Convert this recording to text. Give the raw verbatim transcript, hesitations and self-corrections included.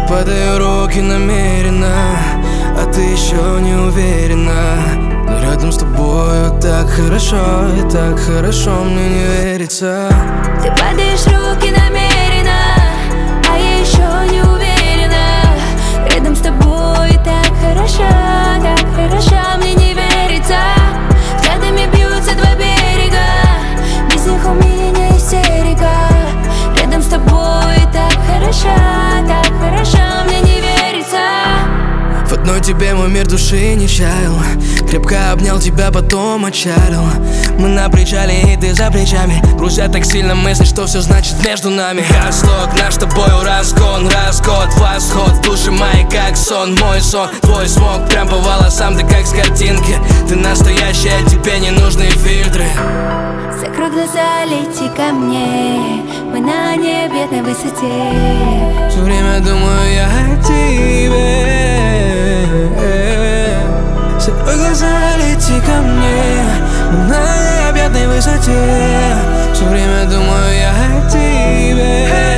подаю руки намеренно, а ты еще не уверена. Но рядом с тобою так хорошо, и так хорошо мне не верится. Ты подаешь руки намеренно, а я еще не уверена. Рядом с тобой так хорошо, так хорошо мне не верится. Взглядами бьются два берега, без них у меня истерика. Рядом с тобой так хорошо, так хорошо мне не верится. В одной тебе мой мир души не чаял, крепко обнял тебя, потом отчалил. Мы на причале, и ты за плечами, грузят так сильно мысли, что все значит между нами. Гадслок, наш с тобою разгон, расход, восход, души мои как сон, мой сон, твой смог прям по волосам, ты как с картинки. Ты настоящая, тебе не нужны фильтры. Закрой глаза, лети ко мне, мы на небесной высоте. Все время думаю я о тебе. Закрой глаза, лети ко мне, мы на необъятной высоте. Все время думаю я о тебе.